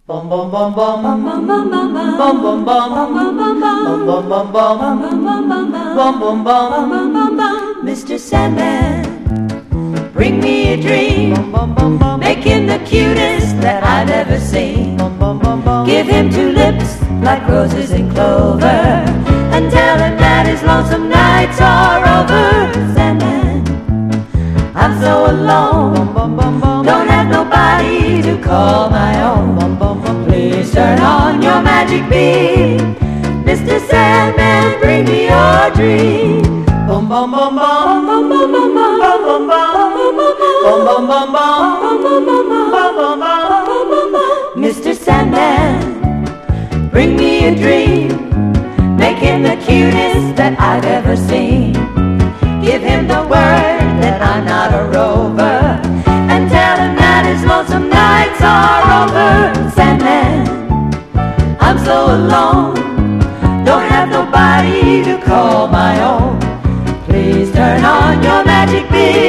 Bum bum bum bum bum bum bum bum bum bum bum bum bum bum bum bum bum. Mr. Sandman, bring me a dream. Make him the cutest that I've ever seen. Give him two lips like roses and clover, and tell him that his lonesome nights are over. Sandman, I'm so alone, don't have nobody to call my own. Please turn on your magic beam, Mr. Sandman, bring me your dream. Bum bum bum bum bum bum bum bum bum bum bum bum bum. Mr. Sandman, bring me a dream. Make him the cutest that I've ever seen. Give him the word that I'm not a rover, and tell him that his lonesome nights are over. Sandman, I'm so alone, don't have nobody to call my own. Please turn on your magic beam.